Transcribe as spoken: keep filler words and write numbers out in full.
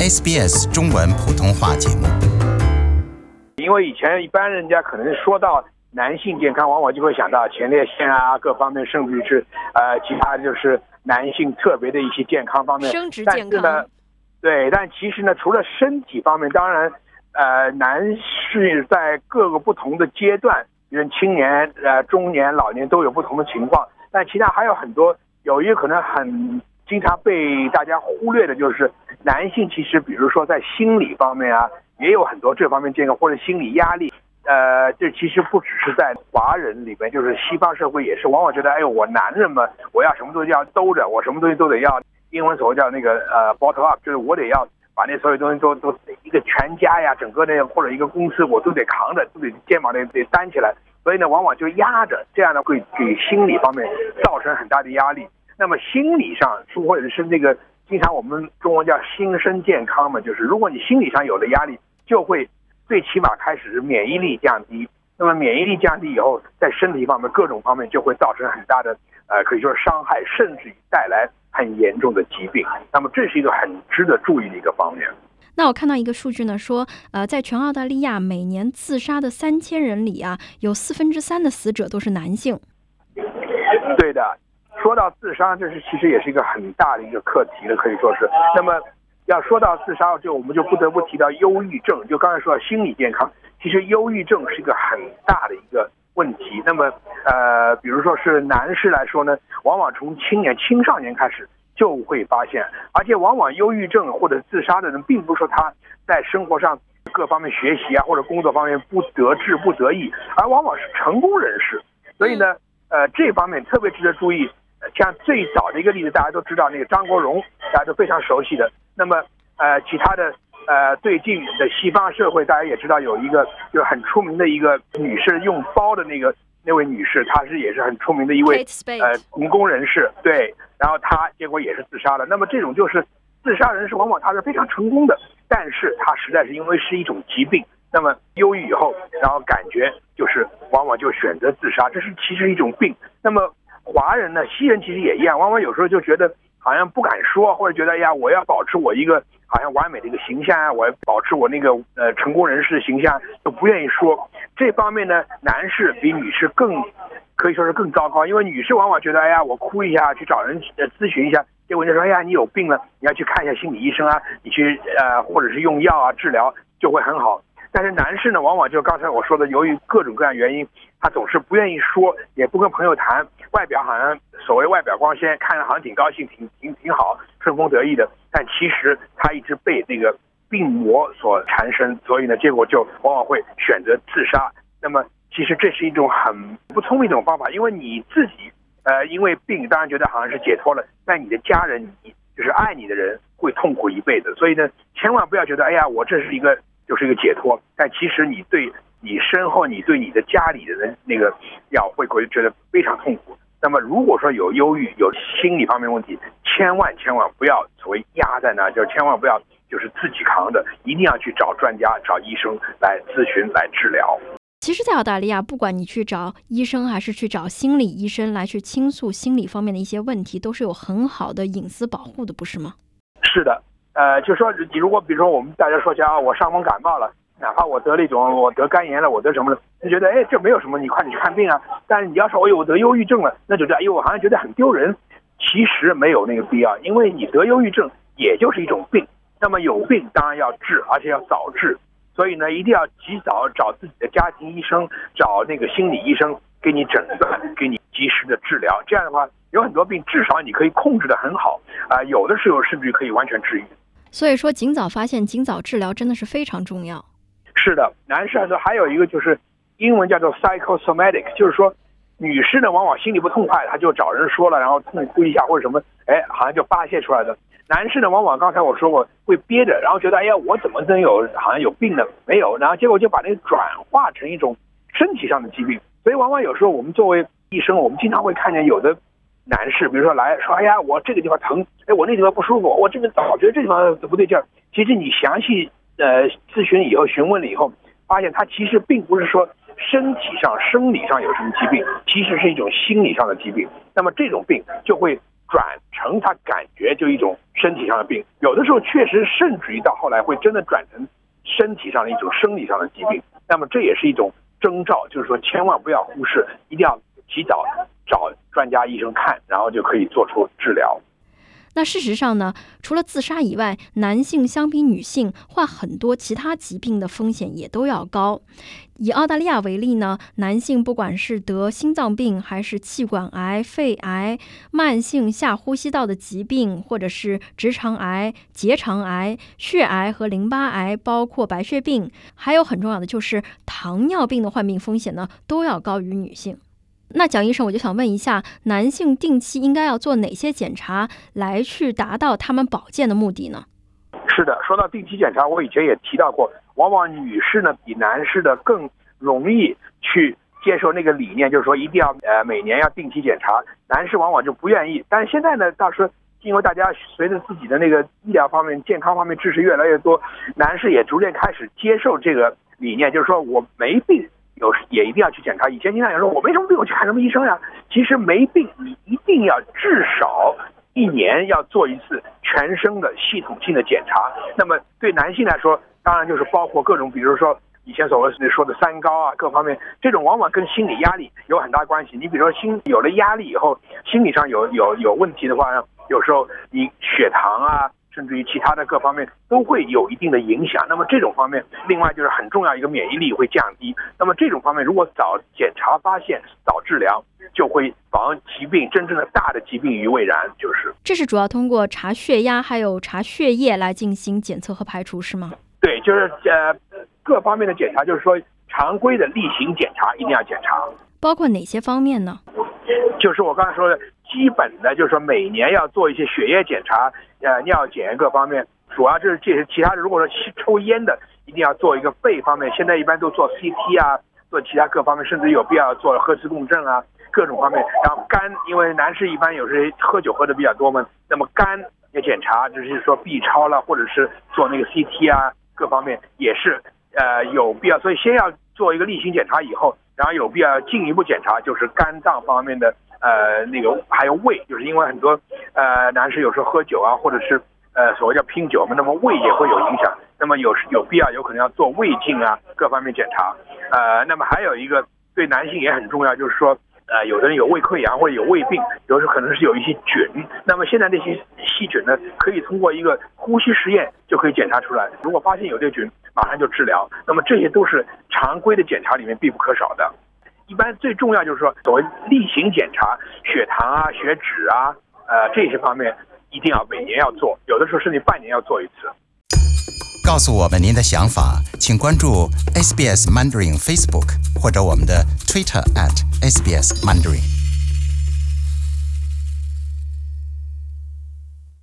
S B S 中文普通话节目。 因为以前一般人家可能说到男性健康，往往就会想到前列腺啊，各方面，甚至于是呃其他就是男性特别的一些健康方面。 生殖健康。 但是呢，对，但其实呢，除了身体方面，当然，呃，男士在各个不同的阶段，比如青年、呃中年、老年都有不同的情况。但其他还有很多，有一个可能很经常被大家忽略的，就是男性其实比如说在心理方面啊，也有很多这方面健康或者心理压力。呃，这其实不只是在华人里面，就是西方社会也是，往往觉得，哎呦，我男人嘛，我要什么东西要兜着，我什么东西都得要，英文所谓叫那个呃 bottom up， 就是我得要把那所有东西都都一个全家呀，整个那或者一个公司我都得扛着，都得肩膀得得担起来，所以呢，往往就压着，这样呢会给心理方面造成很大的压力。那么心理上，或者是那个经常我们中文叫心身健康嘛，就是如果你心理上有了压力，就会最起码开始免疫力降低，那么免疫力降低以后，在身体方面各种方面就会造成很大的呃，可以说是伤害，甚至于带来很严重的疾病。那么这是一个很值得注意的一个方面。 那我看到一个数据呢，说呃，在全澳大利亚每年自杀的三千人里啊，有四分之三的死者都是男性。 对的，说到自杀，这是其实也是一个很大的一个课题了，可以说是。那么要说到自杀，就我们就不得不提到忧郁症。就刚才说到心理健康，其实忧郁症是一个很大的一个问题。那么呃，比如说是男士来说呢，往往从青年、青少年开始就会发现，而且往往忧郁症或者自杀的人，并不是说他在生活上各方面学习啊或者工作方面不得志不得意，而往往是成功人士。所以呢，呃，这方面特别值得注意。像最早的一个例子，大家都知道那个张国荣，大家都非常熟悉的。那么呃，其他的呃，最近的西方社会，大家也知道有一个就是很出名的一个女士用包的那个那位女士，她是也是很出名的一位呃成功人士，对。然后她结果也是自杀了。那么这种就是自杀人士，往往他是非常成功的，但是他实在是因为是一种疾病，那么忧郁以后，然后感觉就是往往就选择自杀，这是其实一种病。那么华人呢，西人其实也一样，往往有时候就觉得好像不敢说，或者觉得哎呀，我要保持我一个好像完美的一个形象啊，我要保持我那个呃成功人士的形象，都不愿意说。这方面呢，男士比女士更可以说是更糟糕，因为女士往往觉得哎呀，我哭一下去找人咨询一下，结果就说哎呀，你有病了，你要去看一下心理医生啊，你去呃或者是用药啊治疗就会很好。但是男士呢，往往就刚才我说的，由于各种各样原因，他总是不愿意说，也不跟朋友谈，外表好像所谓外表光鲜，看着好像挺高兴，挺挺挺好，顺风得意的，但其实他一直被这个病魔所缠身，所以呢，结果就往往会选择自杀。那么其实这是一种很不聪明的一种方法，因为你自己呃因为病当然觉得好像是解脱了，但你的家人，你就是爱你的人会痛苦一辈子。所以呢，千万不要觉得哎呀，我这是一个就是一个解脱，但其实你对你身后，你对你的家里的人那个要会会觉得非常痛苦。那么如果说有忧郁、有心理方面问题，千万千万不要所谓压在那，就千万不要就是自己扛的，一定要去找专家、找医生来咨询、来治疗。 其实在澳大利亚，不管你去找医生还是去找心理医生来去倾诉心理方面的一些问题，都是有很好的隐私保护的，不是吗？ 是的，呃，就说你如果比如说我们大家说起啊，我伤风感冒了，哪怕我得了一种我得肝炎了，我得什么了，你觉得哎这没有什么，你快点去看病啊。但是你要说哎呦我得忧郁症了，那就觉得哎呦我好像觉得很丢人。其实没有那个必要，因为你得忧郁症也就是一种病，那么有病当然要治，而且要早治。所以呢，一定要及早找自己的家庭医生，找那个心理医生给你诊断，给你及时的治疗。这样的话，有很多病至少你可以控制得很好啊、呃，有的时候甚至可以完全治愈。 所以说，尽早发现、尽早治疗真的是非常重要。 是的，男士来说还有一个就是英文叫做 psychosomatic， 就是说女士呢往往心里不痛快，她就找人说了，然后痛哭一下或者什么，哎，好像就发泄出来的。男士呢往往刚才我说过会憋着，然后觉得哎呀我怎么能有好像有病呢？没有，然后结果就把那个转化成一种身体上的疾病。所以往往有时候我们作为医生，我们经常会看见有的男士，比如说来说哎呀我这个地方疼，哎我那地方不舒服，我这个早觉得这地方不对劲儿。其实你详细呃咨询以后询问了以后，发现他其实并不是说身体上生理上有什么疾病，其实是一种心理上的疾病。那么这种病就会转成他感觉就一种身体上的病，有的时候确实甚至于到后来会真的转成身体上的一种生理上的疾病。那么这也是一种征兆，就是说千万不要忽视，一定要及早找专家医生看，然后就可以做出治疗。 那事实上呢，除了自杀以外，男性相比女性患很多其他疾病的风险也都要高。以澳大利亚为例呢，男性不管是得心脏病还是气管癌、肺癌、慢性下呼吸道的疾病，或者是直肠癌、结肠癌、血癌和淋巴癌，包括白血病，还有很重要的就是糖尿病的患病风险呢，都要高于女性。那蒋医生，我就想问一下，男性定期应该要做哪些检查来去达到他们保健的目的呢？ 是的，说到定期检查，我以前也提到过，往往女士呢比男士的更容易去接受那个理念，就是说一定要呃每年要定期检查，男士往往就不愿意。但是现在呢，倒是因为大家随着自己的那个医疗方面、健康方面知识越来越多，男士也逐渐开始接受这个理念，就是说我没病。有也一定要去检查。以前经常有人说我没什么病，我去看什么医生呀？其实没病，你一定要至少一年要做一次全身的系统性的检查。那么对男性来说，当然就是包括各种，比如说以前所谓说的三高啊，各方面，这种往往跟心理压力有很大关系。你比如说心有了压力以后，心理上有有有问题的话，有时候你血糖啊，甚至于其他的各方面都会有一定的影响。那么这种方面，另外就是很重要一个免疫力会降低。那么这种方面，如果早检查发现、早治疗，就会防疾病真正的大的疾病于未然。就是这是主要通过查血压还有查血液来进行检测和排除，是吗？ 对，就是呃各方面的检查，就是说常规的例行检查一定要检查。 包括哪些方面呢？ 就是我刚才说的基本的，就是说每年要做一些血液检查、呃尿检各方面，主要就是这些。其他的，如果说抽烟的，一定要做一个肺方面，现在一般都做 C T 啊，做其他各方面，甚至有必要做核磁共振啊，各种方面。然后肝，因为男士一般有时喝酒喝的比较多嘛，那么肝也检查，就是说 B 超了，或者是做那个 C T 啊，各方面也是呃有必要。所以先要做一个例行检查以后，然后有必要进一步检查，就是肝脏方面的。呃，那个还有胃，就是因为很多呃男士有时候喝酒啊，或者是呃所谓叫拼酒嘛，那么胃也会有影响，那么有有必要有可能要做胃镜啊，各方面检查。呃，那么还有一个对男性也很重要，就是说呃有的人有胃溃疡或者有胃病，有时候可能是有一些菌，那么现在那些细菌呢，可以通过一个呼吸实验就可以检查出来，如果发现有这个菌，马上就治疗。那么这些都是常规的检查里面必不可少的。一般最重要就是说，所谓例行检查，血糖啊、血脂啊，呃这些方面一定要每年要做，有的时候甚至半年要做一次。 告诉我们您的想法，请关注 S B S Mandarin Facebook 或者我们的 Twitter at S B S Mandarin。